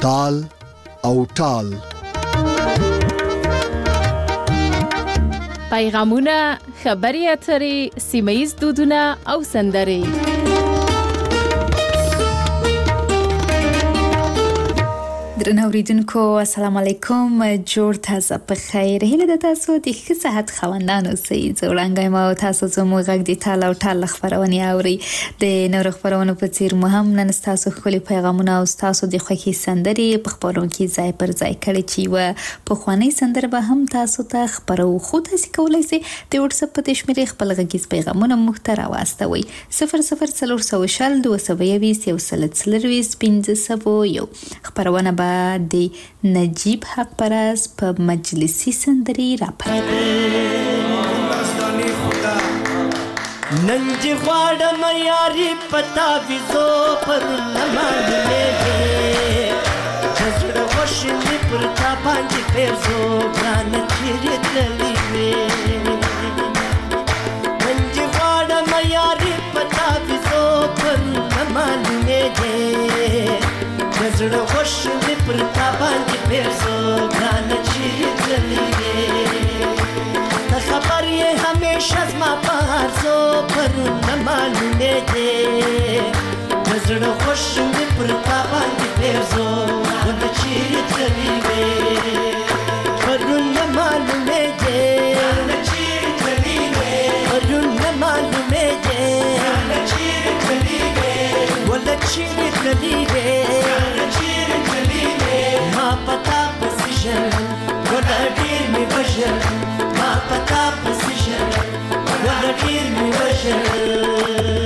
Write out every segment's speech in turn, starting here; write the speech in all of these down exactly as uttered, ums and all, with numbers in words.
تال او ټال. پیغامونه، خبري اترې، سیمه‌ییز دودونه او سندرې. درنو اوریدونکو السلام علیکم، جوړ تازه په خیر. هیله د تاسو د ښه صحت خواندانو سي زوړنګ ما او تاسو زموږ غږ د تال او ټال خبرونه اوري. د نور خبرونو په څیر مهم نن تاسو خولي پیغامونه او تاسو د خوښي سندرې په خبرونو کې ځای پر ځای کړي چې و په خواني سندره به هم تاسو ته خبرو خو تاسو کولای شئ د واتس اپ په شمیرې خپل غږیز پیغامونه محتوا واستوي صفر صفر څلور سو شل دوه سو یویس یو سل څلرویس پنځه سو یو. خبرونه به د نجیب حق پرز په مجلسی سندری راپر ننجی غواړم یاري پتا ویزو پر لمن لګي جزړه وشلې پر تا باندې پرزو ګان چیرې تللی وې ننجی غواړم یاري پتا ویزو پر لمن لګي جزړه وشلې پر تا باندې پرزو ګان چیرې تللی وې خبر یې همیشه زما پارزو پر نه معلومه دی نظر خوش می پر تا باندې پرزو ول چیرې تللی وې پر نه معلومه دی چیرې تللی وې پر نه معلومه دی چیرې تللی وې ول چیرې تللی وې چیرې تللی وې ما پتا پس ژوند ول ډیر می بشر ما پتا پس ژوند ول ډیر می بشر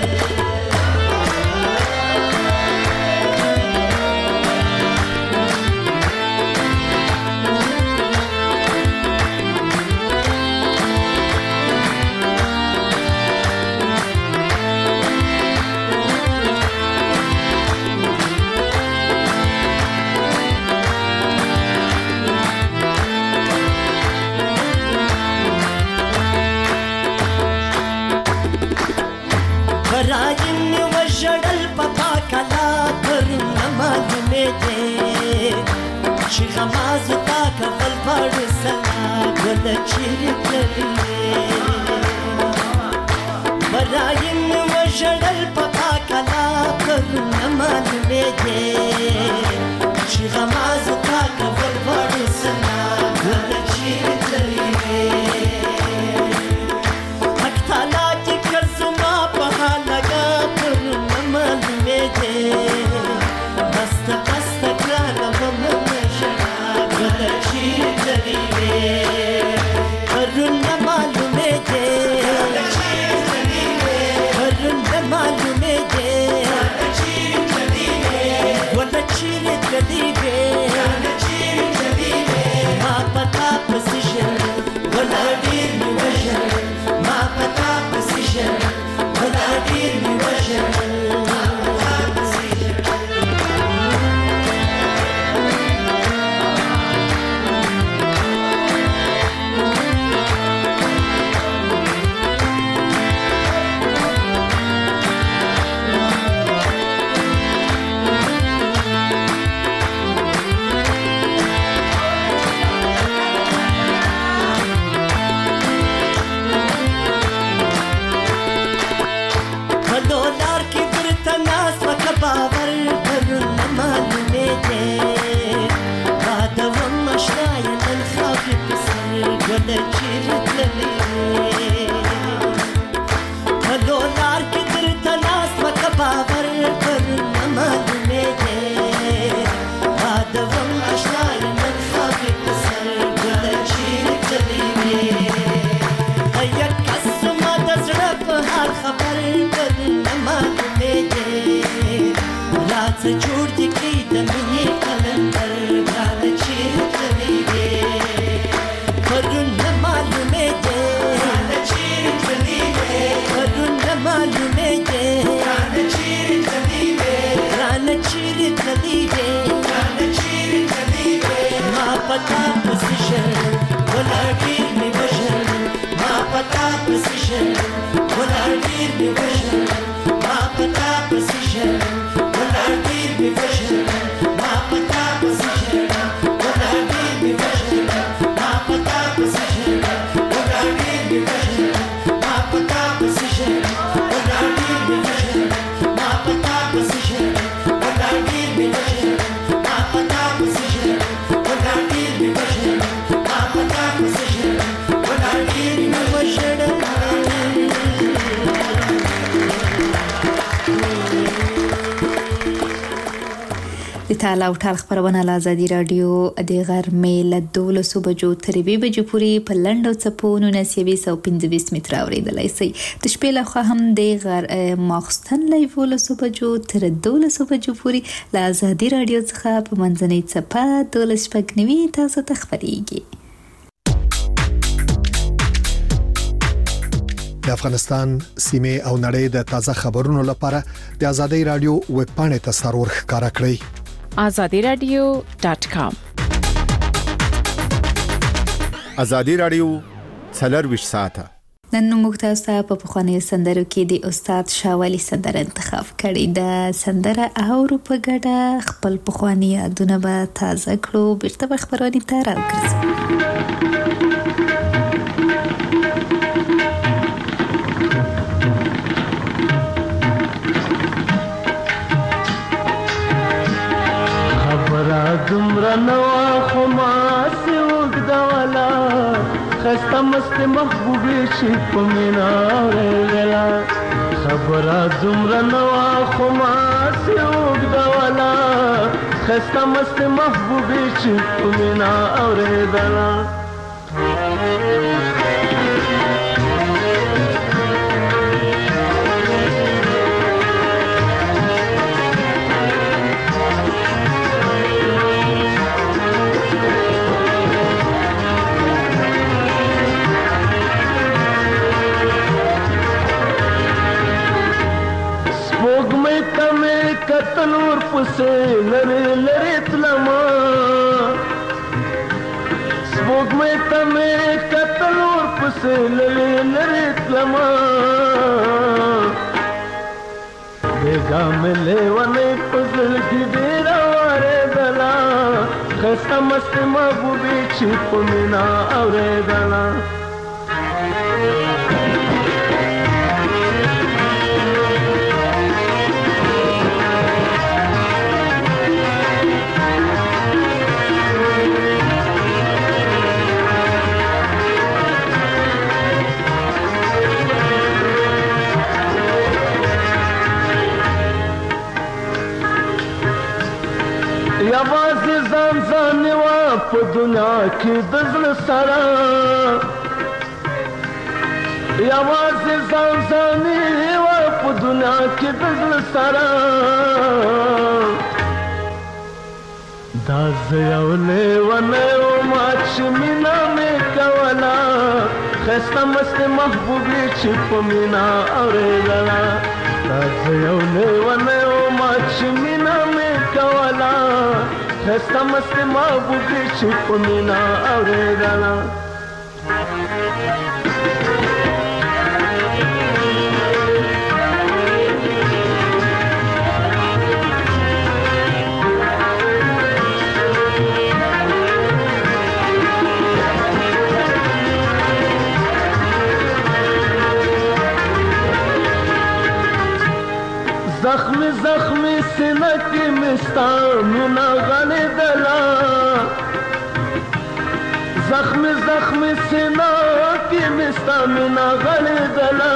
چې غماز تا کفل پړ سلا ګل چیرې تللی برایم وژړل پتا کلا پر نه معلومې دی چې غماز تا کفل پړ سلا ګل چیرې تللی حق تعالی چې کزما په لګا پر نه معلومې دی بس بس ګرانه ما پتا ټال او ټال خبرونه له ازادي رادیو د غرمې له دولسو بجو تر یوې بجې پورې په لنډ او څپو نولس یویس او پنځه ویشت متره اورېدلی شئ. د شپې لخوا هم د غر ماخستن له یولسو بجو تر دولسو بجو پورې له ازادي رادیو څخه په منځنۍ څپه دولس شپږ نوي تاسو ته خپرېږي. د افغانستان سیمه او نړۍ د تازه خبرونو لپاره د ازادي رادیو ویب پاڼې ته سرور ښکارا کړئ azadi radio dot com. ازادي رادیو څلرویشت ساعته. نن موږ تاسو ته په پخوانیو سندرو کې د استاد شاولي سندره انتخاب کړې. د سندره اورو په ګډه خپل پخواني یادونه به تازه کړو. بیرته به خبرونه ته راوګرځو. دمرا نوا خماسی اگدوالا خستا مست محبوبی شی پمینا ریلا خبرا دمرا نوا خماسی اگدوالا خستا مست محبوبی شی پمینا ریلا کتنور پسې لری لری تلما سپوږمۍ ته مې کتنور پسې لری لری تلما بیګا مې لیونۍ په زړګي ډېره اورېدله ښایسته مستې محبوبې چې په مینه اورېدله یوازې ځان ځان وا په دنیا کې د زړه سره یوازې ځان ځان وا په دنیا کې د زړه سره دا زه یو لیونی ومه چې مینه مې کوله ښایسته مستې محبوبې چې په مینه اورېدله دا زه یو لیونی ومه چې مینه مې کوله ښایسته مستې محبوبې چې په مینه اورېدله زخمی زخمی سینه کې مې ستا مینه غلېدله زخمی زخمی سینه کې مې ستا مینه غلېدله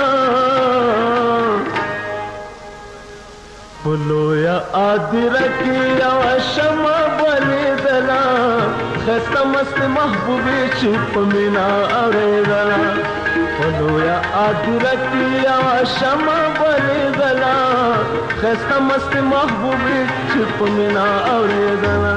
په لویه هدیره کې یوه شمع بلېدله ښایسته مستې محبوبې چې په مینه اورېدله په لویه هدیره کې یوه شمع بلېدله ښایسته مستې محبوبې چې په مینه اورېدله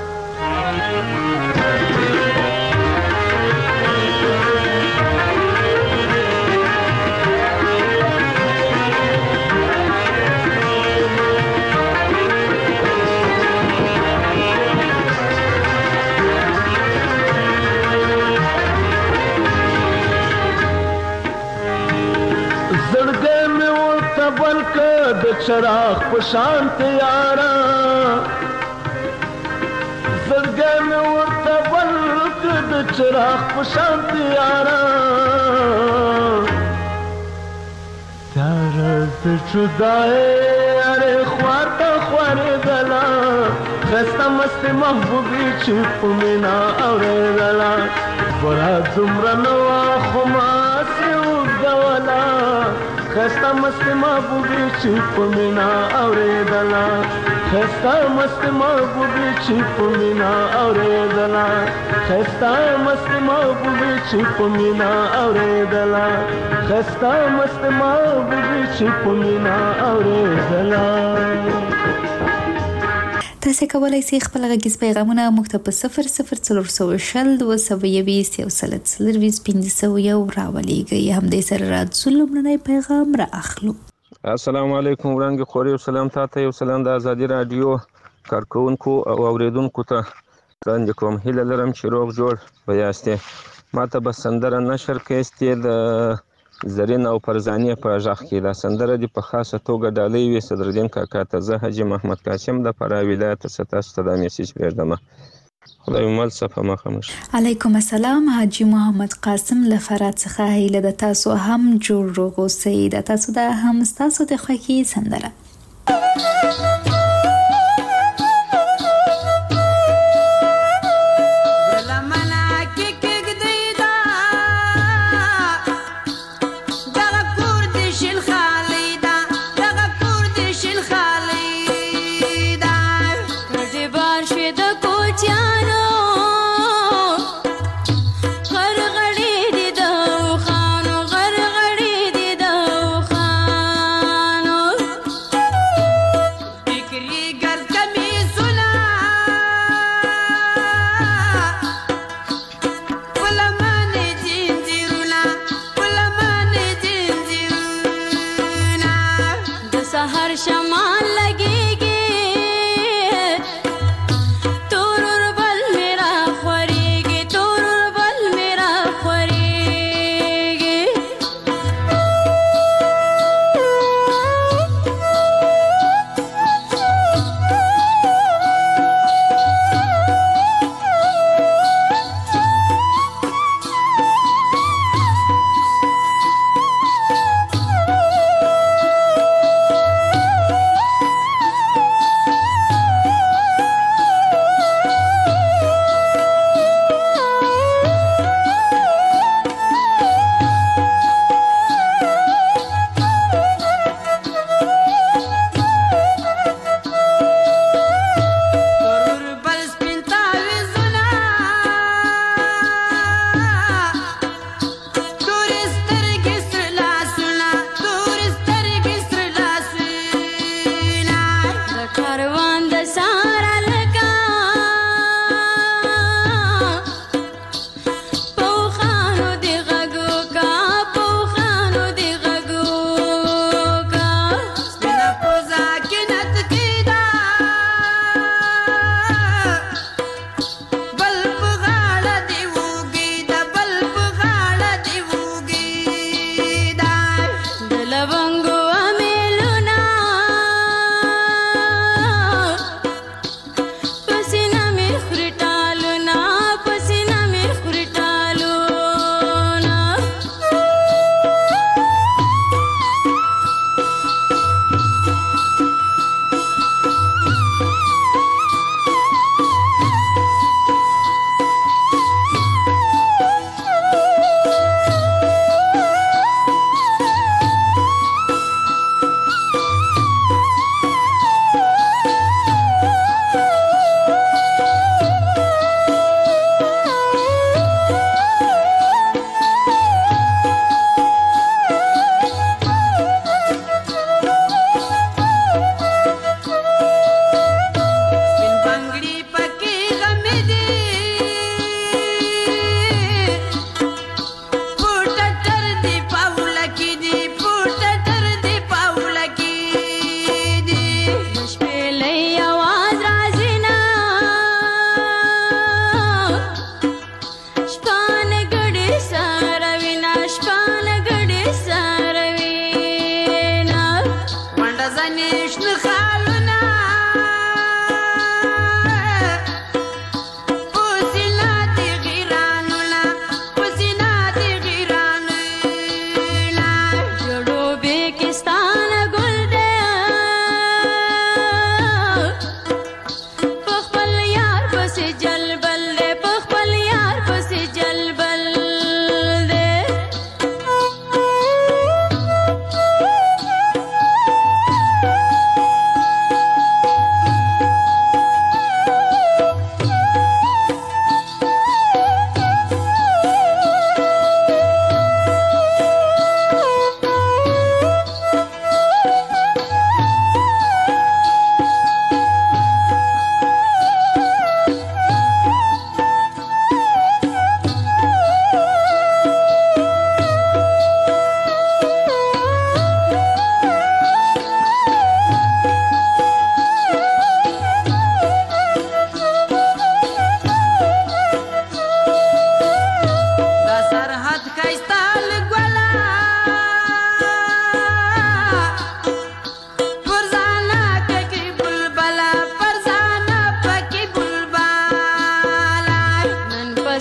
زړګی مې ورته بل که د چراغ په شان تیاره زړګی مې ورته بل که د چراغ په شان تیاره تیاره د جدایۍ هرې خوا ته خوارېدله ښایسته مستې محبوبې چې په مینه اورېدله بوره دومره نه وه خو ماسې اوږدوله خستا مست محبوبي چې په مینا اورېدله خستا مست محبوبي چې په مینا اورېدله خستا مست محبوبي چې په مینا اورېدله خستا مست محبوبي چې په مینا اورېدله. تاسو کولای شئ خپل غږیز پیغامونه موږ ته په صفر صفر څلور سوه شل دوه سوه یویشت یو سل څلرویشت پنځه سوه یو راولېږئ. همدې سره راځو لومړنی پیغام را اخلو. السلام علیکم وړاندې خوري او سلام تاته یو سلام د ازادي رادیو کارکونکو او اوریدونکو ته وړاندې کوم. هیله لرم چې روغ جوړ به یاستې. ما ته به سندره نشر کېستې د زرین او فرزانیه په غږ کې. دا سندره دې په خاصه توګه ډالۍ وي صدرالدین کاکا ته. زه حاجي محمد قاسم د فراه ولایت څخه تاسو ته دا میسج پرېږدم. خدای مل صفه مخامش. علیکم السلام حاجي محمد قاسم له فراه څخه. هیله د تاسو هم جوړ روغ اوسئ. د تاسو د هم تاسو د خوښي سندره.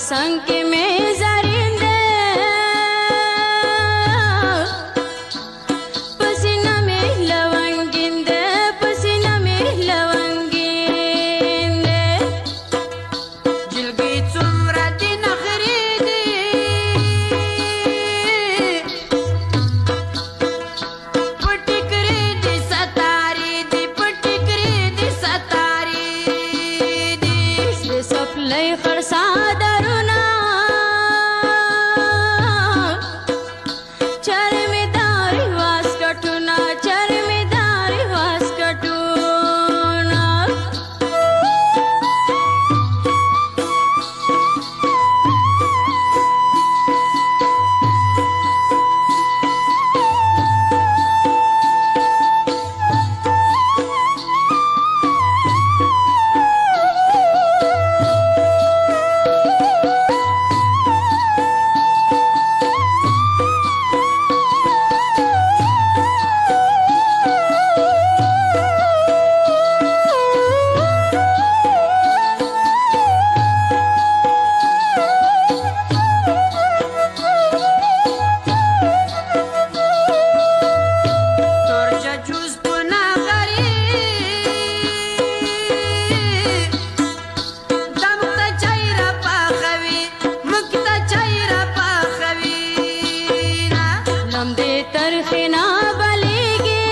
संग के में जरिंदे पसीना में लवंगिंदे पसीना में लवंगिंदे जिलगी चुमरा दिन खरीदी पटिकरी दी सतारी दी पटिकरी दी सतारी दी सपले खरसा दरुना चरमेदारी वास कटुना चरमेदारी वास कटुना Torja juz puna gari damta chaira pa khavi mukta chaira pa khavi lamde tarkhina balege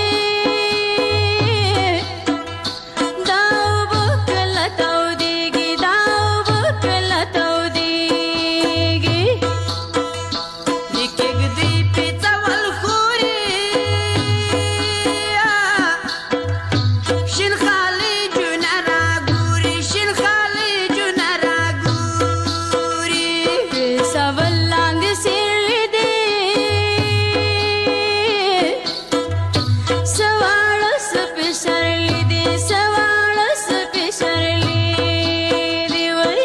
daw bukla tawdigi daw bukla tawdigi dikeg di pizza wal khuri shin khali junara guri shin khali junara guri savallang sirlide sawalas pisarlide sawalas pisarlide wai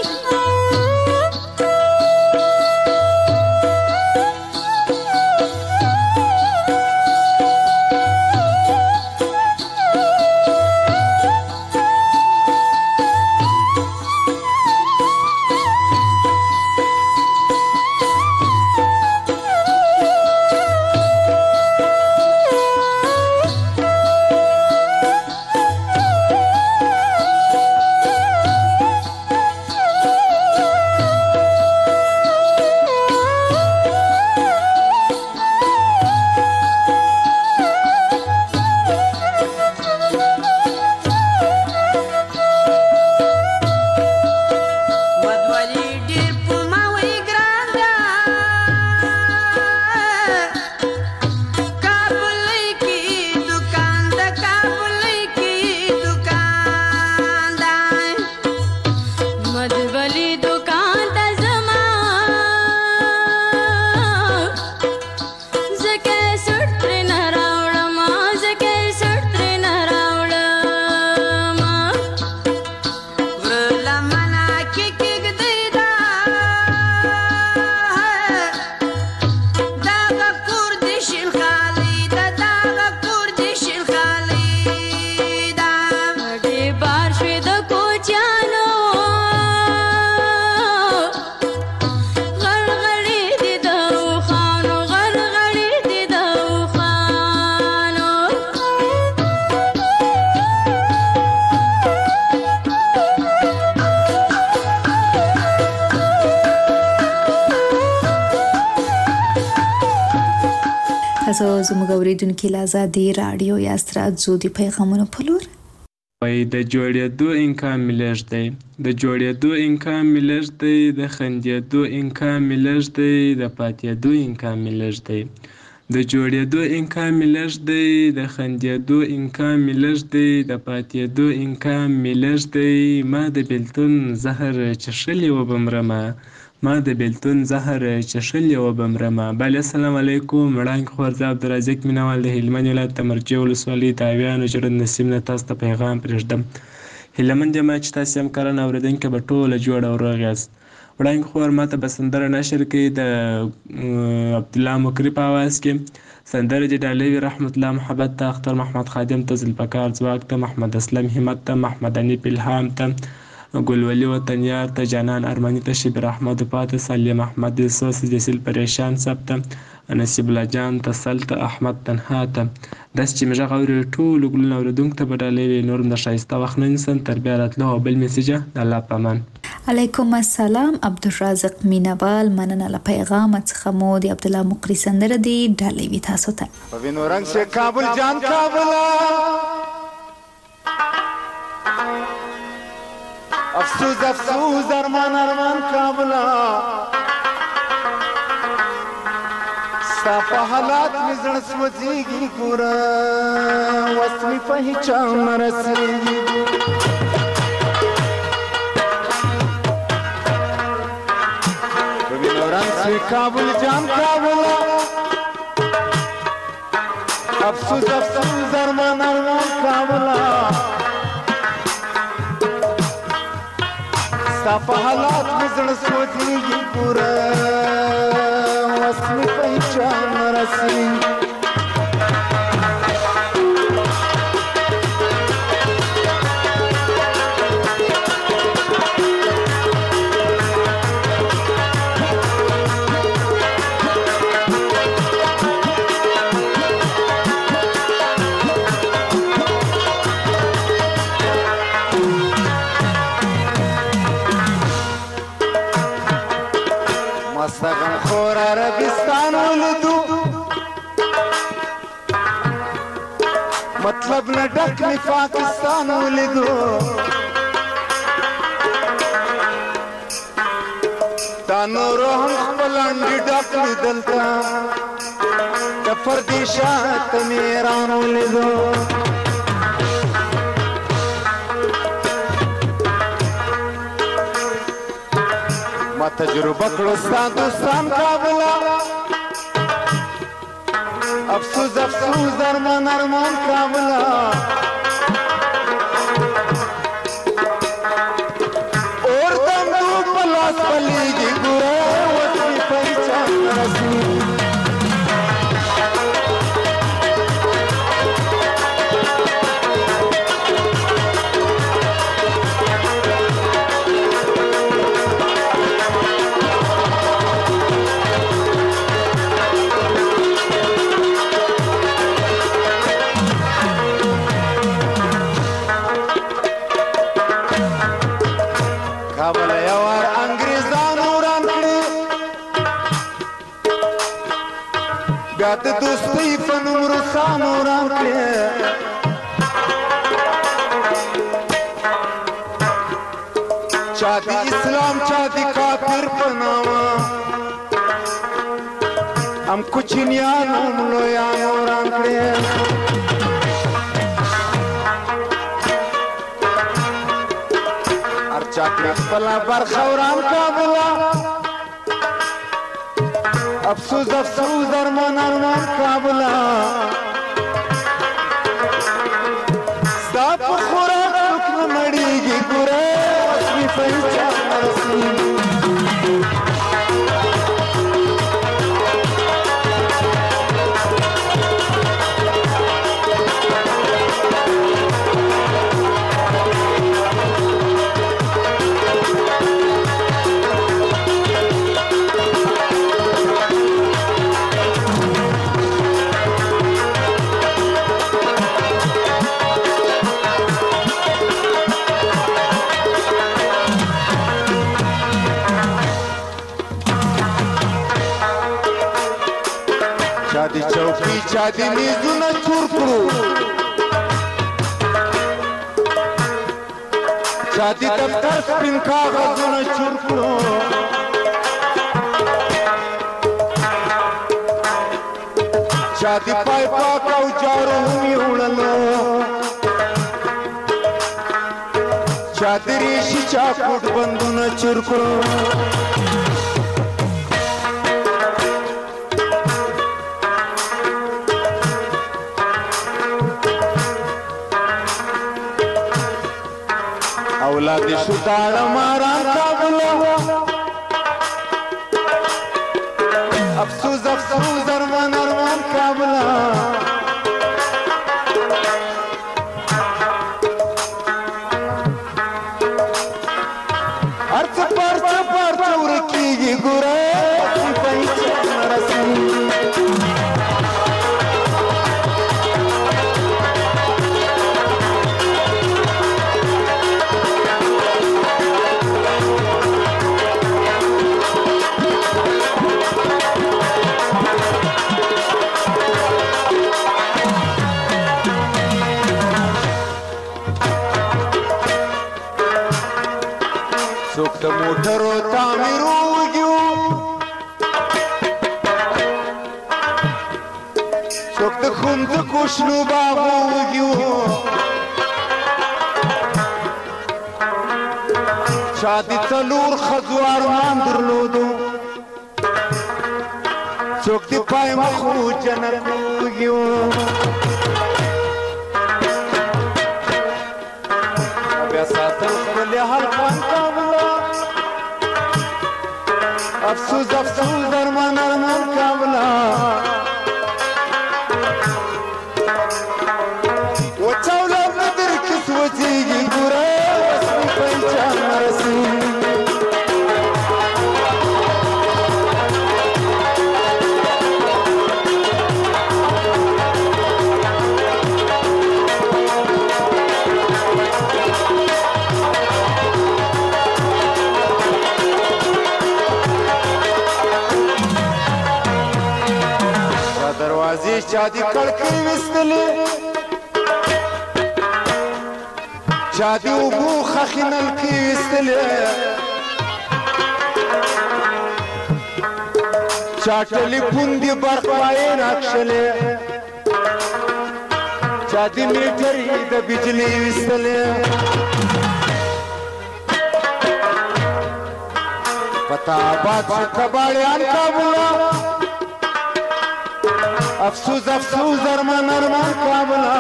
Vadwali dir puma wai granda Kabul ki dukan da Kabul ki dukan da Madhvali dukan da zama zake sutre na raulama zake sutre na raulama Vrla mana ki kik dida daga kurdishin khalida daga kurdishin khalida de bar shweda kochano gargari di dau khano gargari di dau khano تاسو زموږ اوریدونکو له آزادي رادیو یا ستراتزو د پیغامونو په لور وای د جوړېدو امکان مې لږ دی د جوړېدو امکان مې لږ دی د خندېدو امکان مې لږ دی د پاتېدو امکان مې لږ دی د جوړېدو امکان مې لږ دی د خندېدو امکان مې لږ دی د پاتېدو امکان مې لږ دی ما د بېلتون زهر چښلي وبمرمه ما د بېلتون زهر چښلي وبمرمه بله السلام علیکم وړاندې خور زه عبدالرزاق مینوال د هلمند ولایت د مرجې ولسوالۍ د اویانو جرن نسیم نه تاسو ته پیغام پرېږدم هیله مند یم چې تاسې هم کرن اورېدونکي به ټوله جوړ او روغ یاست وړاندې خور ما ته به سندره نشر کوي د عبدالله مکري په اواز کې سندره چې ډالۍ وي رحمت الله محبت ته اختر محمد خادم ته ذوالفقار ځواک ته محمد اسلم همت ته محمد انیف الهام ته گلولی وطنیار ته جانان ارمانی ته شبیر احمد پات سلیم احمد سوس جسیل پریشان سپته نصیب الله جان ته سلط احمد تنها ته داس چې مې غږ اوري ټولو ګلونه اورېدونکو ته به ډالۍ وي نور هم د ښایسته وخت نه نیسم تر بیا راتلو او بل میسیجه د الله په امان. علیکم السلام عبدالرازق مینوال مننه له پیغام څخه مو د عبدالله مقری سندره دی ډالۍ وي تاسو ته. په وینو رنګ سے کابل جان کابل افسوس افسوس ارمان ارمان کابل ستا په حالات مې زړه سوځېږي ګوره وس مې په هیچا نه رسېږي په وینو رنګ سوی کابل جان کابل افسوس افسوس ارمان ارمان کابل ستا په حالات مې زړه سوځېږي ګوره وس مې په هیچا نه رسېږي مستغم خور عربستان ولدو مطلب نه ډک می پاکستان ولدو تا نورو هم خپل انډي ډک دلته د پردیشات میران ولدو ما تجربه کړو ستا دوستان کابله افسوس افسوس ارمان ارمان کابله اور دم دو پلاس پلیږي ګوره اوس مې پیچا رسېږي کابل یوار انګریزانو وران کړي بیا د دوستۍ په نوم روسانو وران کړي چا د اسلام چا د کافر په نامه هم کوچنیانو هم لویانو وران کړي چاکری خپلا برخه وران کابله افسوس افسوس ارمان ارمان کابله ستا په خوراک څوک نه مړېږي ګوره اوس مې په هیچا نه رسېږي چا دی چوکی چا دی میزونه چور کړو چا دی دفتر سپین کاغذونه چور کړو چا دی پای پاک او جارو هم وړلو چا دی ریشي چا کوټ بندونه چور کړو اولاد شو داړه ماران کابله افسوس افسوس ارمان ارمان کابله رسیږي ګوره په هیڅ نه رسیږي څوک د موټرو تعمیر وږي څوک د ښوونځکو شنو باغو وږي چا د څلور ښځو ارمان درلودو څوک د پای مخو جنت وږي بیا ساتل خپل هلکان کابله افسوس افسوس درمان ارمان کابله وچه اولاد نه در کې سوځېږي ګوره وسمې په هیچا نه رسېږي دروازې چا دي کړکۍ ویستلې چا دي اوبو خښې نلکې ویستلې چا ټلیفون دي برق پایې راکښلې چا دي میټرې د بجلۍ ویستلې پتا آباد شو کباړیان کابله افسوس افسوس ارمان ارمان کابله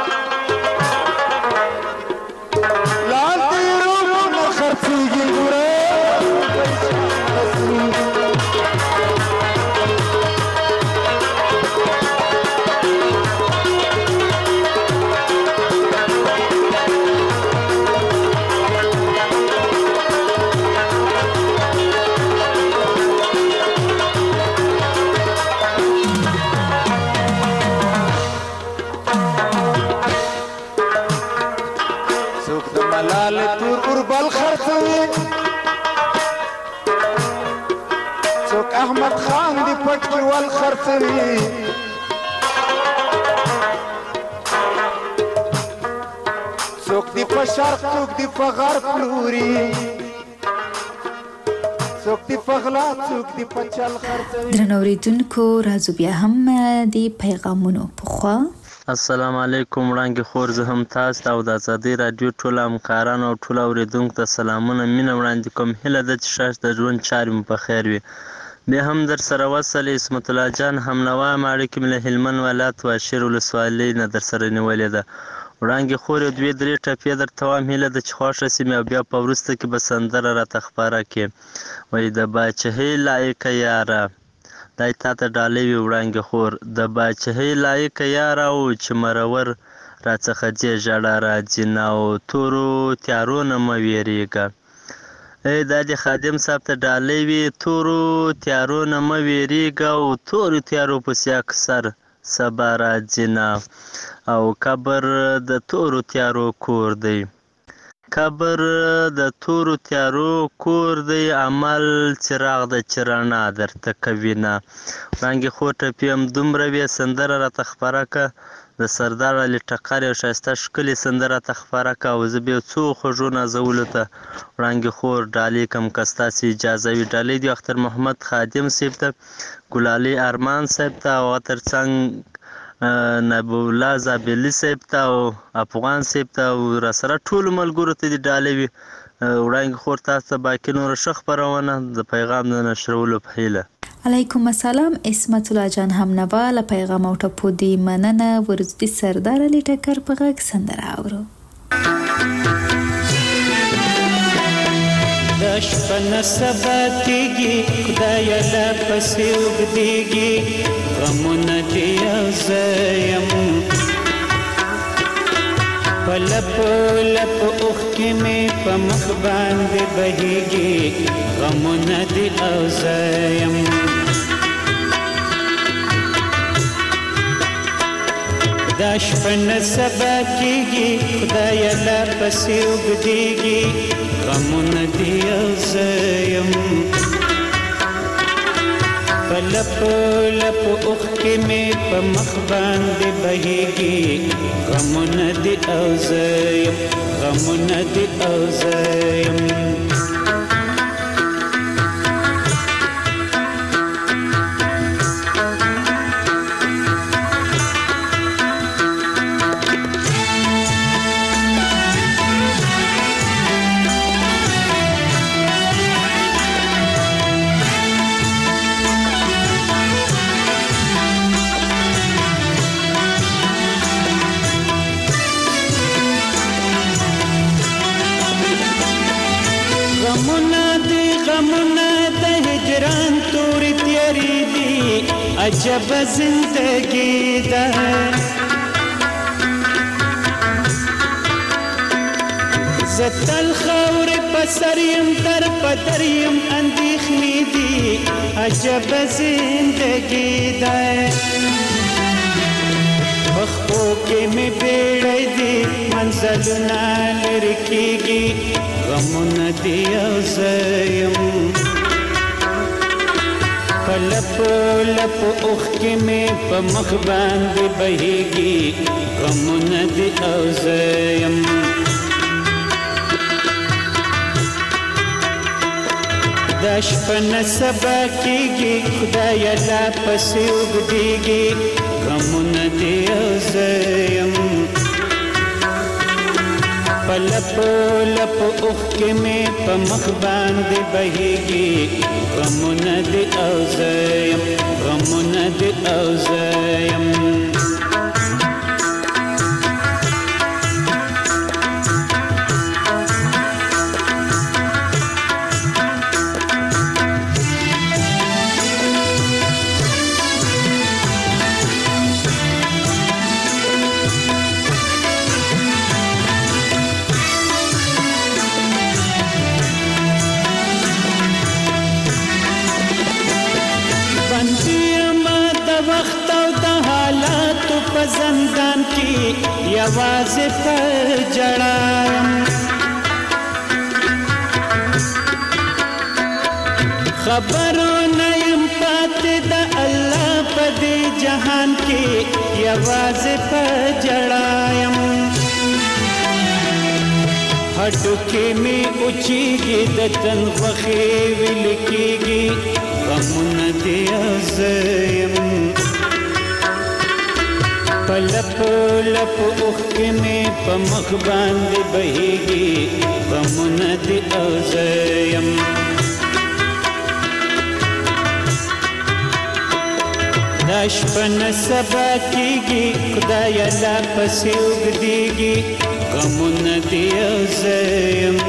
لال تیرو نه خرڅېږي ګوره ملال تور اوربل خرڅوي څوک احمد خان دی پټ کې ول خرڅوي څوک دی په شرق څوک دی په غرب پلوري څوک دی په غلا څوک دی په چل خرڅوي درنو اوریدونکو راځو بیا هم د پیغامونو په خوا السلام علیکم وړانګې خور زه هم تاسو ته او د ازادۍ راډیو ټولو همکارانو او ټولو اورېدونکو ته سلامونه مینه وړاندې کوم هیله ده چې ستاسو د ژوند چارې مو په خیر وي بیا هم در سره وصل عصمت الله جان همنوا یم اړیکې مې له هلمند ولایت واشیر ولسوالۍ نه در سره نیولې ده وړانګې خور یو دوې درې ټپې درته وایم هیله ده چې خوښه سي مې او بیا په وروسته کې به سندره راته خپاره کړې وایي د باچهۍ لایقه یاره دا تا ته ډالۍ وي وړانګې خور د باچهۍ لایقه یاره او چې مرور راڅخه ځې ژړا راځي نه او تورو تیارو نه مه ویرېږه ای دا د خادم صاحب ته ډالۍ وي تورو تیارو نه مه ویرېږه او تورو تیارو پسې اکثر سبا راځي نه او قبر د تورو تیارو کور دی قبر د تورو تیارو کور دی عمل چراغ د چې رڼا درته کوي نه وړانګې خور ټپې هم دومره وې سندره راته خپره کړه د سردار علي ټقر یو ښایسته ښکلې سندره راته خپره کړه او زه به یو څو خوږو نازولو ته وړانګې خور ډالۍ کړم که ستاسې اجازه وي ډالۍ د اختر محمد خادم صاحب ته ګلالۍ ارمان صاحب ته او تر څنګ نبی الله زابلي صاحب ته او افغان صاحب ته او راسره ټولو ملګرو ته دې ډالۍ وي وړانګې خور تاسو ته باقي نوره ښه خپرونه د پیغام د نشرولو په هیله علیکم السلام عصمت الله جان همنوا له پیغام او ټپو دی مننه ورځدي سردار علي ټکر په غږ سندره اورو د شپه نه سبا کېږي خدایه لا پسې اوږدېږي غمونه دې یو زه یم پلپ لپ اوخ کې مې په مخ باندې بهيږي غمونه دي او زایم دا شپه نه سبا کېږي خدای لا پسې اوږدېږي غمونه دي او زایم پلپ لپ اوخ کې مې په مخ باندې بهيږي غمونه دي او زایم غمونه دي او زایم عجب زندگی ده زتل خور پسریم در پدریم اندیخنی دی عجب زندگی ده بخو کې می بیړی دی منزلونه لرکیږي غمونه دی او زایم پلپ لپ اوخ کې مې په مخ باندې بهيږي غمونه دي او زایم دا شپه نه سبا کېږي خدای لا پسې اوږدېږي غمونه دي او زایم پلپ لپ اوخ کې مې په مخ باندې بهيږي غمونه دي او زایم غمونه دي او زایم زندان کی یوازې پر جړایم خبرونه يم پاتې د الله په دې جهان کې یوازې پر جړایم هډوکې مې اوچېږي د تن غوښې ویل کېږي غمونه دي او زایم پلپ لپ اوخ کې مې په مخ باندې بهيږي غمونه دي او زایم دا شپه نه سبا کېږي خدای لا پسې اوږدېږي غمونه دي او زایم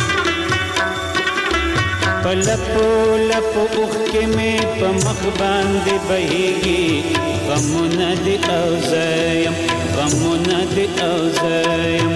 پلپ لپ اوخ کې مې په مخ باندې بهيږي غمونه دي او زایم غمونه دي او زایم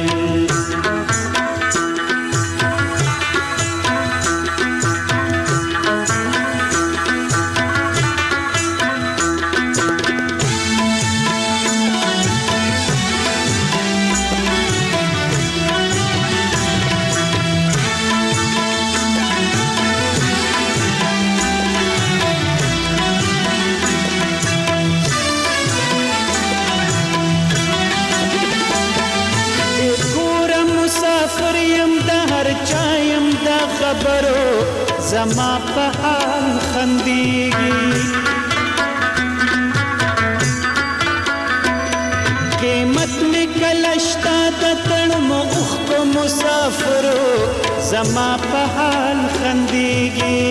خبرو زما په حال خندېږي قیمت مې کله شته د تړمو اوښکو مسافرو زما په حال خندېږي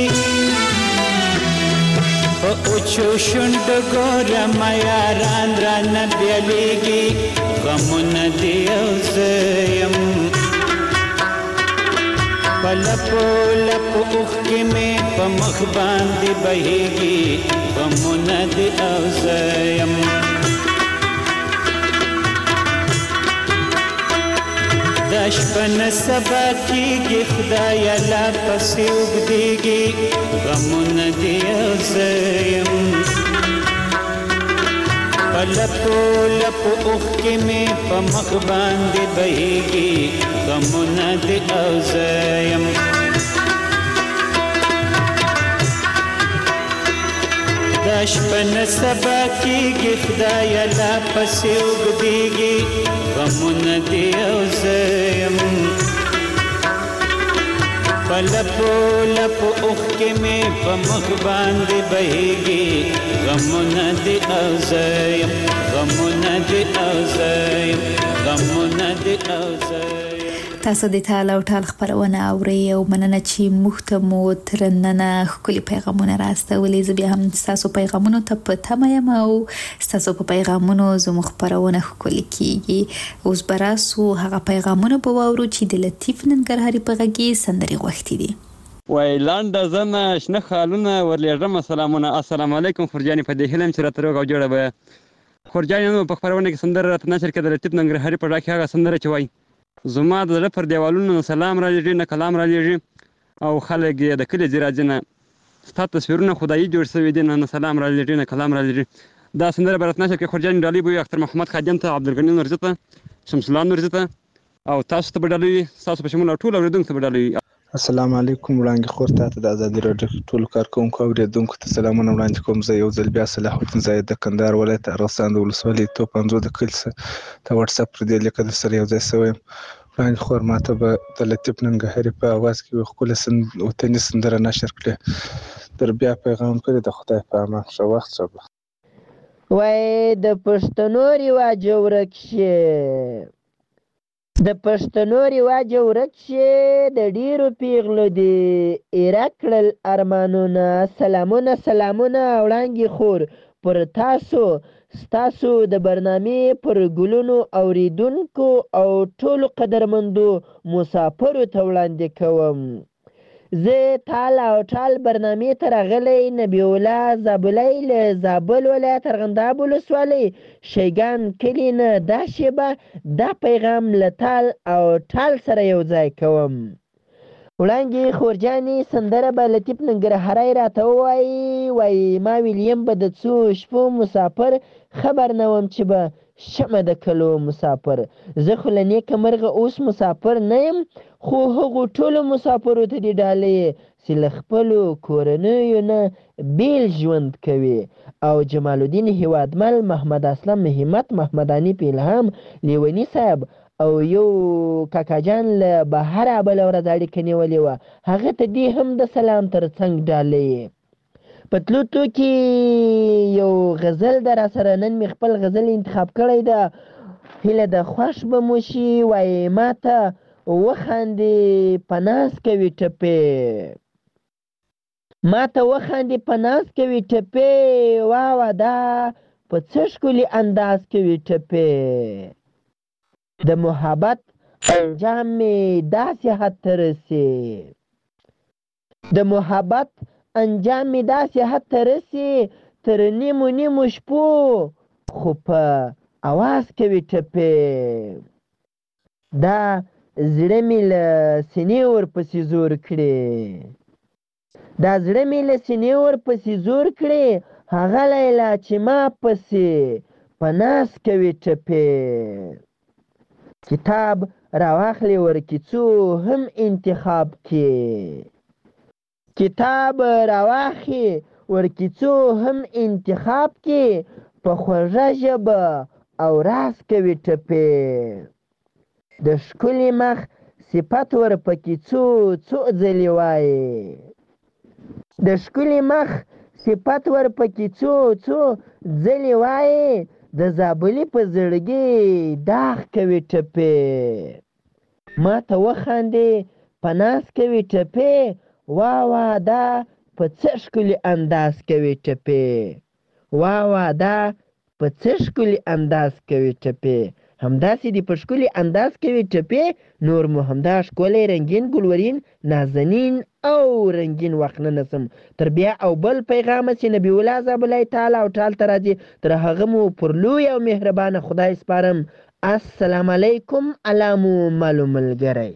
په اوچو شونډو ګورم یاران رانه بیلیږي غمونه دي او زایم پلپ لپ اوخ کې مې په مخ باندې بهيږي غمونه دي او زایم دا شپه نه سبا کېږي خدایه لا پسې اوږدېږي غمونه دې او زه یم په لپو لپو اوښکې مې په مخ باندې بهیږي غمونه دې او زه یم دا شپه نه سبا کېږي خدایه لا پسې اوږدېږي غمونه دې او زه یم په لپو لپو اوښکې مې په مخ باندې بهیږي غمونه دې او زه یم غمونه دې او زه یم غمونه دې او زه تاسو د ټال او ټال خبرونه اورئ او مننه چې موږ ته مو تر ننه ښکلي پیغامونه راستولي. زه بیا هم ستاسو پیغامونو ته په تمه یم او ستاسو په پیغامونو زموږ خبرونه ښکلي کیږي. اوس به راسو هغه پیغامونه به واورو چې د لطیف ننګرهاري په غږ کې سندرې غوښتي دي. وای لانډه زنه شنه خالونه ورلیږم سلامونه. السلام علیکم خورجانې، په دې هیله یم چې راته روغ او جوړه به خورجانې. نو په خپرونه کې سندره راته نشر کړه د لطیف ننګرهاري په غږ کې هغه سندره چې وایي زما د زړه پر دیوالونو نه سلام رالیږي نه کلام رالیږي او خلک یې د کلي ځي راځي نه ستا تصویرونه خدایي جوړ شوي دي نه سلام رالیږي نه کلام رالیږي. دا سندره به راته نشر کړي خورجانې. ډالۍ به وي اختر محمد خادم ته، عبدالغني نورزي ته، شمس الله نورزي ته او تاسو ته به ډالۍ وي، ستاسو په شمول او ټولو اورېدونکو ته به ډالۍ وي. السلام علیکم. وړاندې خور ته د ازادي راډیو ټولو کارکوونکو او اورېدونکو ته سلامونه وړاندې کوم. زه یو ځل بیا صلاح الدین زاید د کندهار ولایت ارغستان د ولسوالۍ توپ انځور د کلي د وټساپ پر دې لیکه در سره یو ځای شوی یم. وړاندې خور ماته به د لطیف ننګرهاري په اواز کې یوه ښکلې وطني سندره نشر کړې. در بیا پیغام کړی د خدای په امان. ښه وخت ښه به وای د پښتنو رواج ورک شي، د پښتنو رواج ورک شي، د ډیرو پیغلو دې ایره کړل ارمانونه. سلامونه سلامونه وړانګې خور پر تاسو، ستاسو د برنامې پر ګلونو اوریدونکو او ټولو قدرمندو مسافرو ته وړاندې کوم. زه تال او ټال برنامې ته راغلی نبی الله زابلی له زابل ولایت ارغنداب ولسوالۍ شیګان کلي نه دا شیبه دا پیغام له تال او ټال سره یو ځای کوم. وړانګې خورجانې سندره به لطیف ننګرهاري راته ووایي. وایي ما ویلیم به د څو شپو مسافر خبر نه وم چې به شمه د کلو مسافر. زه خو له نیکه مرغه اوس مسافر نه یم، خو هغو ټولو مسافرو ته دې ډالۍ چې له خپلو کورنیو نه بیل ژوند کوي. او جمال الدین هیوادمل، محمد اسلم همت، محمد حنیف الهام، لیونی صاحب او یو کاکا جان له بهره بله ورځ اړیکه نیولې وه، هغه ته دې هم د سلام تر څنګ ډالۍ. په تلو تو کې یو غزل ده را سره نن مې خپل غزل انتخاب کړی ده. هیله ده خوښ به مو شي. وایي ما ته وخاندې په ناز کوي ټپې، ما ته وخاندې په ناز کوي ټپې، واوه دا په څه ښکلي انداز کوي ټپې. د محبت انجام مې داسې حد ته رسي، د محبت انجام مې داسې حد ته رسي، تر نیمو نیمو شپو خو په اواز کوي ټپې. دا زړه مې له سینې ورپسې زور کړي، دا زړه مې له سینې ورپسې زور کړي، هغه لیلا چې ما پسې په ناز کوي ټپې. کتاب راواخلې ورکیڅو هم انتخاب کې، کتاب راواخلې ورکیڅو هم انتخاب کې، په خوږه ژبه او راز کوي ټپې. د ښکلي مخ صفت ورپکې څو څو ځلې وایي، د ښکلي مخ صفت ورپکې څو څو ځلې وایي، د زابلي په زړګي داغ کوي ټپې. ما ته وخاندې په ناز کوي ټپې، واه واه دا په څه ښکلي انداز کوي ټپې، واه واه دا په څه ښکلي انداز کوي ټپې. همداسې دې په ښکلي انداز کوي ټپې. نور مو همدا ښکلی رنګین ګلورین نازنین او رنګین وخت نه نسم. تر بیا او بل پیغامه چې نبی الله زابلی تعالی او ټال ته راځي، تر هغه مو پر لوی او مهربانه خدای سپارم. السلام علیکم علامو مالو ملګری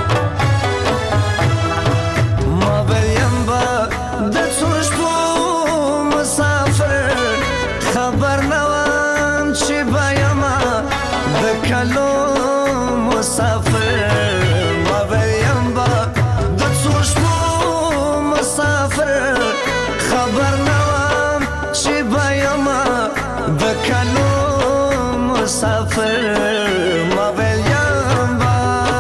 ما ویم با د څو شپو مسافر خبر نه وم چې به یمه د کلو مسافر ما ویم با د څو شپو مسافر خبر نه وم چې به یمه د کلو مسافر ما ویم با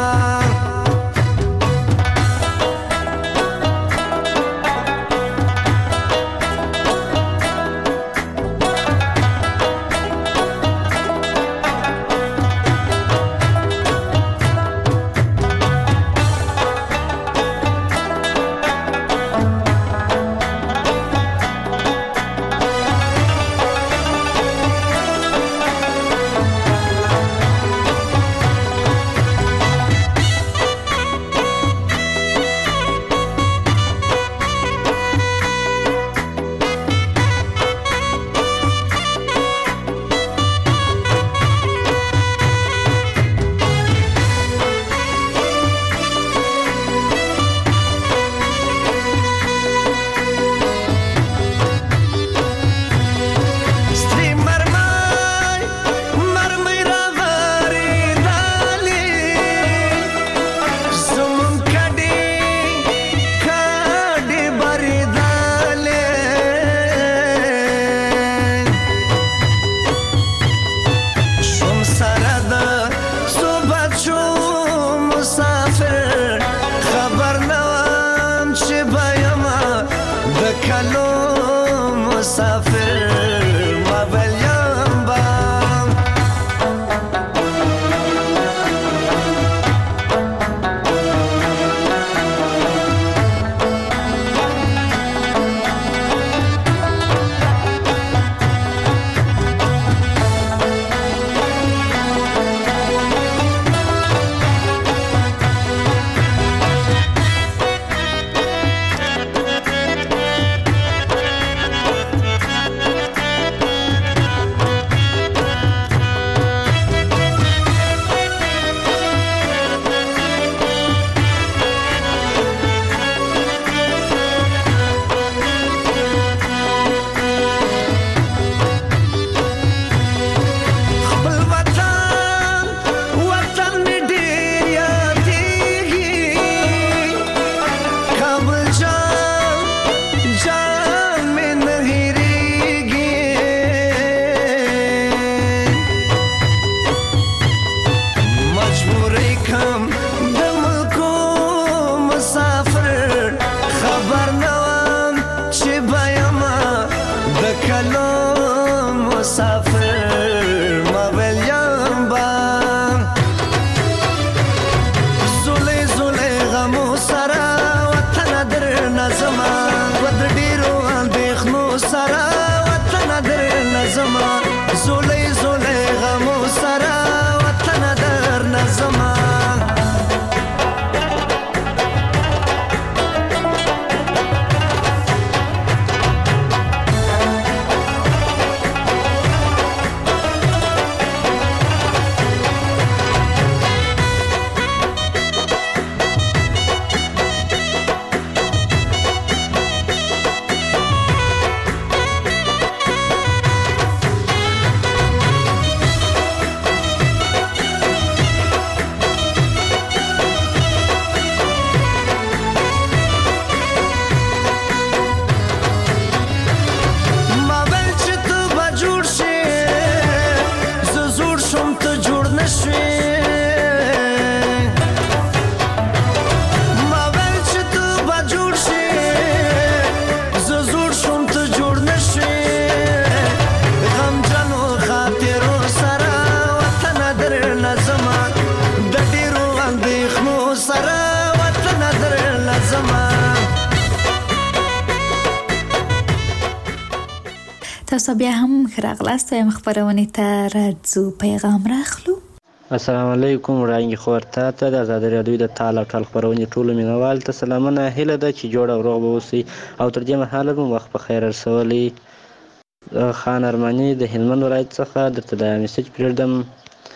تاسو بیا هم راغلاست وایم خبرونه ته راځو پیغام راخلو. السلام علیکم وړاندې خور ته ته د ازادي راډیو د ټال او ټال خبرونې ټولو مینوال ته سلامونه هیله ده چې جوړ او روغ به اوسئ او تر دې مهاله مو وخت په خیر رسولی. خان ارماني د هلمند ولایت څخه درته دا میسج پرېږدم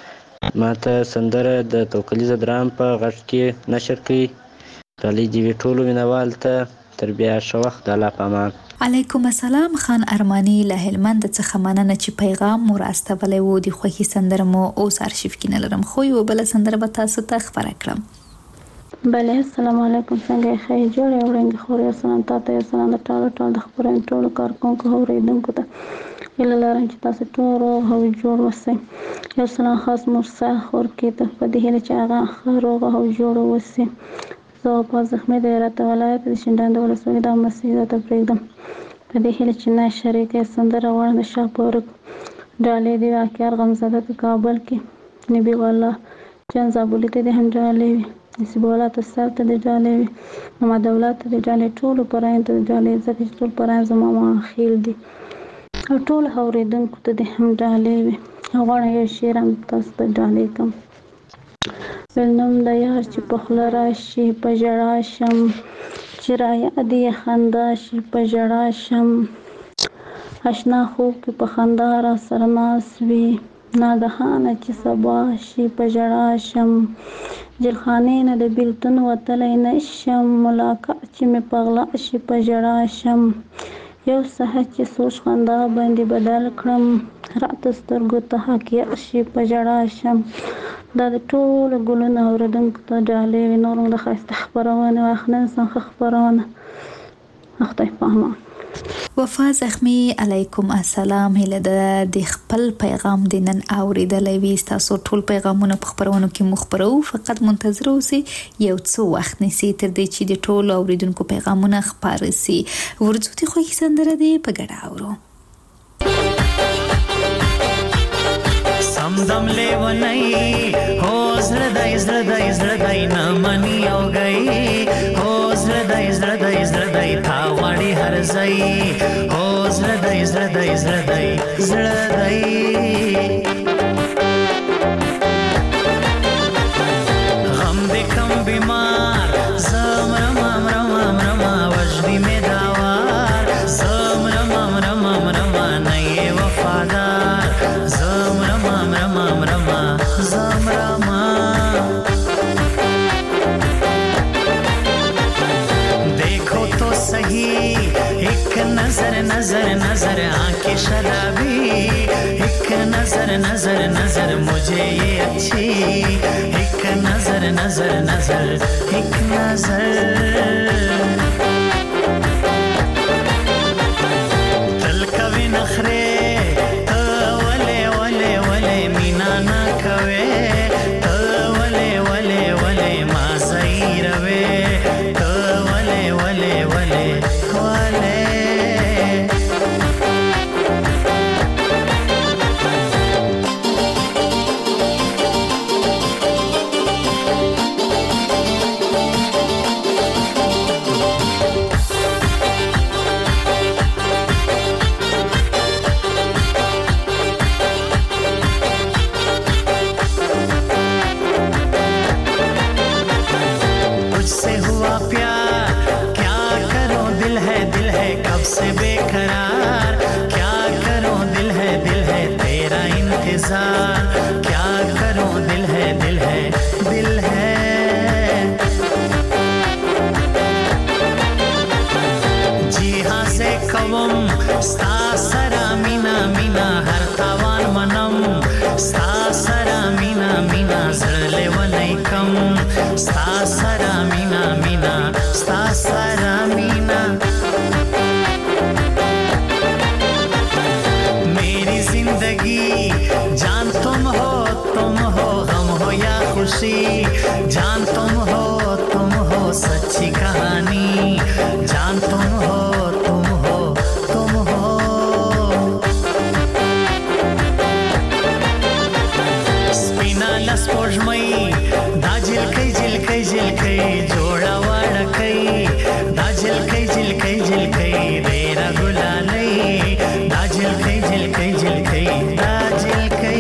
ما ته سندره د توکلیز درام په غږ کې نشر کړي. ډالۍ دې وي ټولو مینوال ته. تر بیا ښه وخت. د الله په امان. علیکم السلام. خان ارمانی له هلمند څخه مننه چې پیغام مو راستولی و. د خوښي سندره مو اوس ارشیف کې نه لرم، خو یوه بله سندره به تاسو ته خپره کړم. بله السلام علیکم، څنګه یې ښه جوړ یې وړاندې خور یو سلام تاته یو سلام د ټولو ټول د خبرونو ټولو کارکونکو اورېدونکو ته هیله لرم چې تاسو ټول روغ او جوړ اوسئ. یو سلام خاص مرسا خورکې ته په دې هیله چې هغه ښه روغ او جوړ اوسي. زه په زخمي د هرات ولایت د شینډنډ ولسوالۍ د مسجد ته پرېږدم په دې هیله چې نه شریکه سندره وړاندې د شاپورک ډالۍ دی واقعار غمزده په کابل کې نبی الله جان زابولي ته د هم ډالۍ وي، نصیب الله تصال ته د ډالۍ وي، محمد دولت ته د ډالۍ، ټولو پراین ته د ډالۍ، ځکه چې ټول پراین زما ماخیل دي او ټول اورېدونکو ته د هم ډالۍ وي. غواړم یو شعر هم تاسو ته ډالۍ کړم. بلنم د یار چې په خوله راشي په ژړا شم، چې رایاد یې خندا شي په ژړا شم، اشنا خوب کې په خندا را سره ناست وي، ناګهانه چې سبا شي په ژړا شم، جلخانې نه د بیلتون وتلی نه شم، ملاقات چې مې په غلا شي په ژړا شم، یو ساعت چې سوچ خندا باندې بدل کړم، راته سترګو ته حقیق شي په ژړا شم. دا د ټولو ګلونو اورېدونکو ته ډالۍ وي. نور هم د ښایسته خپرونې واخلئ، انسان ښه خپرونه. خدای په امان. وفا زخمی علیکم السلام. هیله ده د خپل پیغام د نن اوریدلی وي. ستاسو ټول پیغامونه په خپرونو کې مو خپرو، فقط منتظر اوسئ یو څه وخت نیسئ تر دې چې د ټولو اوریدونکو پیغامونه خپاره سي. ورځو د خوښي سندره دی په ګډه اورو. سمدم لیونی هو زړه دای زړه دای زړه دای نه منی او گئی، هو زړه دای زړه دای زړه دای تا غواړي هر ځای، هو زړه دای زړه دای زړه دای زړه دای غم دې کم بیمار زم رمم رمم رما وجدی می داوار زم رمم رمم رما نه وفادار زم رمم رمم رما زم رما دیکھو تو صحیح ایک نظر نظر نظر آنکھیں شرابی، ایک نظر نظر نظر مجھے یہ اچھی، ایک نظر نظر نظر ایک نظر تل کوي نخره ته ولې ولې ولې مینا نه کوي ته ولې ولې ولې ما زیروي ته ولې ولې ولې ولې से बेकरार क्या करूं दिल है दिल है तेरा इंतजार क्या करूं दिल है दिल है दिल है जी हाँ से कवम स्ता सरा मीना मीना हर तावान मनम स्ता सरा मीना मीना जड़ले वनई कम स्ता सरा मीना मीना स्ता सरा मीना जिंदगी जान तुम हो तुम हो गम हो या खुशी जान तुम हो तुम हो सच्ची कहानी जान तुम हो तुम हो तुम हो स्पिना लस्पोजमई दा जिलकै जिलकै जिलकै जोड़ा वाड़कै दा जिलकै जिलकै जिलकै रेरा गुलालै दा जिलकै जिलकै जिलकै दा जिलकै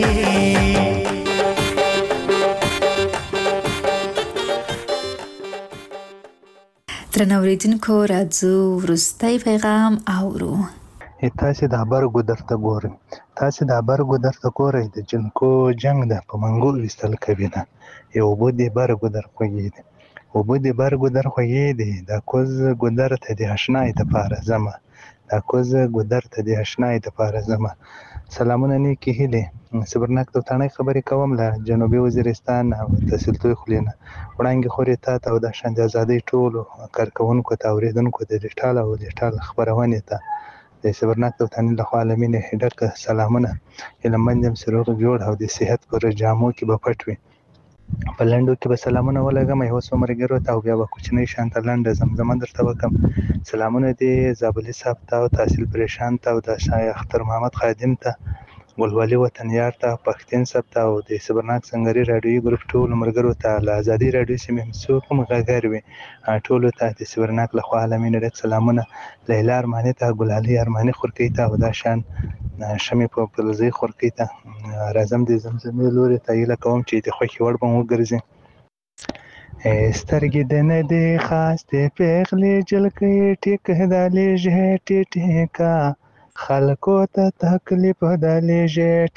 درنو اوریدونکو راځو وروستی پیغام اورو. تاسې د ابرګو درته ګورئ تاسې د ابرګو درته ګورئ د جنکو جنگ ده په منګو ویستل کوي نه یو اوبه دې برګو در خوږې دي اوبه دې برګو در خوږې دي دا کوز ګودر ته دې اشنای دپاره ځمه دا کوز ګودر ته دې اشنای دپاره ځمه سلامونه نیکې هیلې صبرناک توتاڼۍ خبرې کوم له جنوبي وزیرستان او تحصیل توی خولې نه وړاندې خورې تا ته او د شان د ازادۍ ټولو کارکوونکو ته اورېدونکو د ډیجیټل او ډیجیټل خپرونې ته د صبرناک توتاڼۍ لخوا له مینې ډک سلامونه هیلهمند یم چې روغ جوړ او د صحت پر جامو کې به پټ وي په لنډو کې به سلامونه ولګم یو څو ملګرو ته او بیا به کوچنۍ شانته لنډه زمزمه درته وکړم سلامونه دې زابلي صاحب ته او تحصیل پریشان ته او د شاه اختر محمد خادم ته ګلوالي وطنیار ته پښتین صاحب ته او د صبرناک سنګري راډیوي ګروپ ټولو ملګرو ته له ازادي راډیو سیمې هم څوک هم غږر وي ټولو ته د صبرناک لخوا له مینې ډک سلامونه لیلا ارماني ته ګلالي ارماني خورکۍ ته او دا شان شمې په پلزۍ خورکۍ ته راځم د زمزمې لوري ته هیله کوم چې د خوښې وړ به مو وګرځي سترګې د نه دې خاستې پېغلې جلکۍ ټیک دا لېږې ټیټېکا خلکو ته تکلیف د لېږې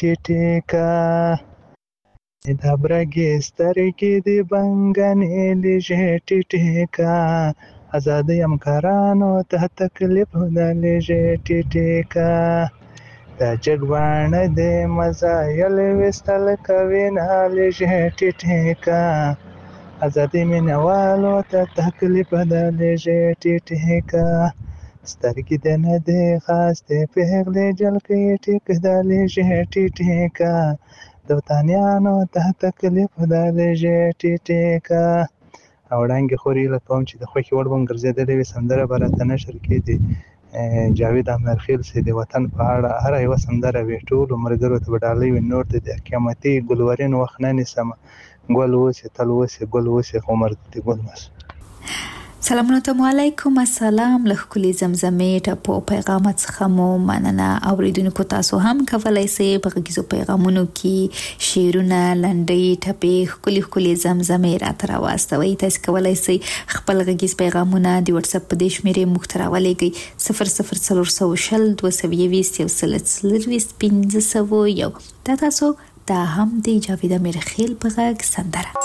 ټیټېکا دا برګې سترګې د بنګنې لېږې ټیټېکا ازادۍ همکارانو ته تکلیف د لېږې ټیټېکا دا جګواڼه د مزایل ویستل کوي نه لېږې ټیټېکا ازادۍ مینهوالو ته تکلیف د لېږې ټیټېکا سترګې د نه دې خاستې پېغلې جلکۍ ټیک د لېږې ټیټېکا د وطنیانو ته تکلیف د لېږې ټیټېکا او وړانګې خورې هیله کوم چې د خوښې وړ به م ګرځېدلې وي سندره به راته نشر کړي جاوید امرخیل سي د وطن په اړه هره یوه سندره وي ټولو ملګرو ته به ډالۍ وي نور د قیامتي ګلورین وخت نه نیسمه ګل اوسې تل اوسې ګل اوسې عمر دې ګل مس سلامونه علیکم السلام له ښکلې زمزمې ټپو پیغامات څخه مو مننه اوریدونکو تاسو هم کولای شئ په غږیزو پیغامونو کې شعرونه لنډۍ ټپې ښکلې ښکلې زمزمې راته راواستوئ تاسو کولای شئ خپل غږیز پیغامونه د واتس اپ په دې شمیرې موږ ته راولېږئ صفر صفر څلور سوه شل دوه سوه یویشت یو سل څلرویشت پنځه سوه یو دا تاسو دا هم د جاوید امرخیل په غږ سندره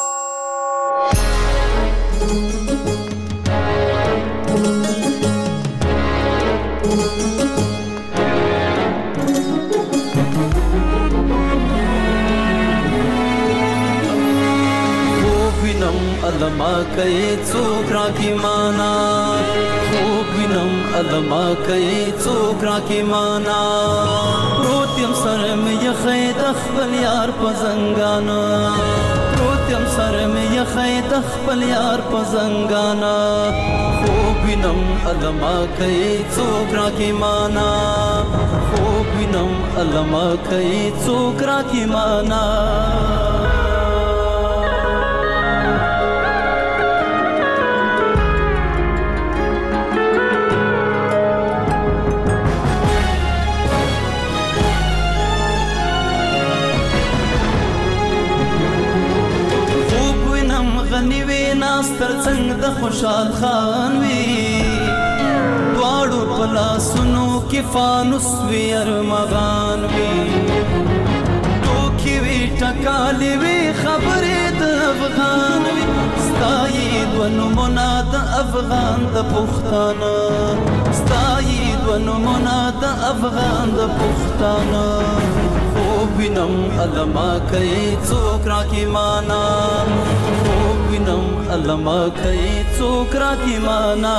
علما کوي څوک راکې مانا خوب وینم علما کوي څوک راکې مانا پروت یم سر مې یخې د خپل یار په زنګانا پروت یم سر مې یخې د خپل یار په زنګانا خوب وینم علما کوي څوک راکې مانا خوب وینم علما کوي څوک راکې مانا تر څنګ د خوشحال خان وی دواړو په لاسونو کې فانوس وی ارمغان وی ټوکې وی ټکالې وی خبرې د افغان وی ستایي دوه نومونه د افغان د پښتانه ستایي دوه نومونه د افغان د پښتانه خوب وینم علما کوي څوک راکې مانا خوب وینم علما کوي څوک راکې مانا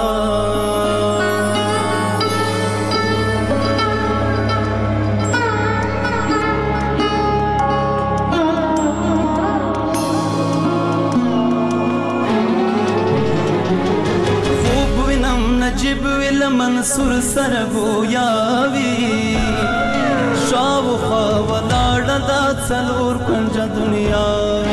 خوب وینم نجیب ویل منصور سره ګویاوي شاوخوا ولاړه دا څلور کنجه دنیا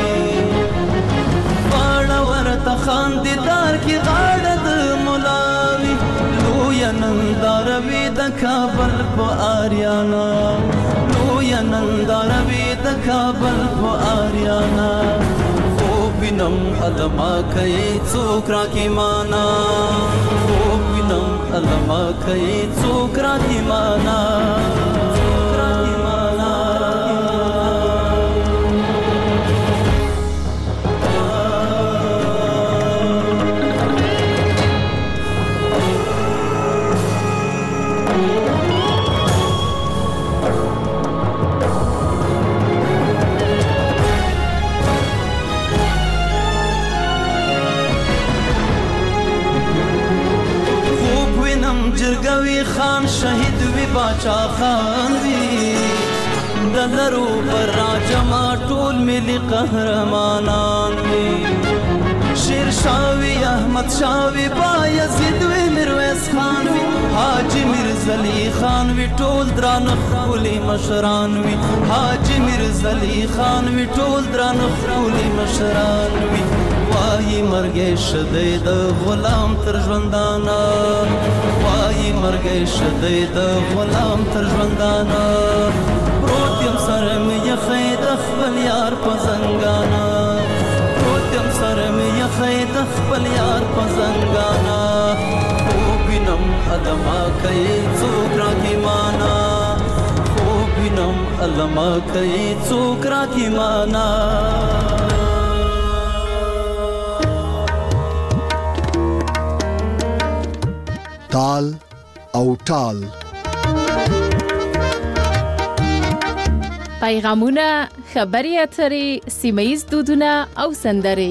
واړه ورته خاندیدار کې غاړه د ملاوي لویه ننداره وي د کابل په آریانا لویه ننداره وي د کابل په آریانا خوب وینم علما کوي څوک راکې مانا خوب وینم علما کوي څوک راکې معنا جرګوي خان شهید وی باچا خان وی دلرو پر راجما ټول ملي قهرمانان وی شیر شاوی احمد شاوی بایزید وی میرویس خان وی حاجی میرزلی خان وی ټول دران خولي مشران وی حاجی میرزلی خان وی ټول دران خولي مشران وی وای مرګ شدې د غلام تر ژوندانا وای مرګ شدې د غلام تر ژوندانا پروت یم سره مې یخې د خپل یار په زنګانا پروت یم سره مې یخې د خپل یار په زنګانا خو وینم علما کوي څوک راکې معنا خو وینم علما کوي څوک راکې معنا تال او ټال پیغامونه خبري اترې سیمه‌ییز دودونه او سندرې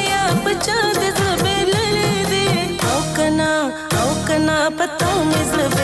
पता में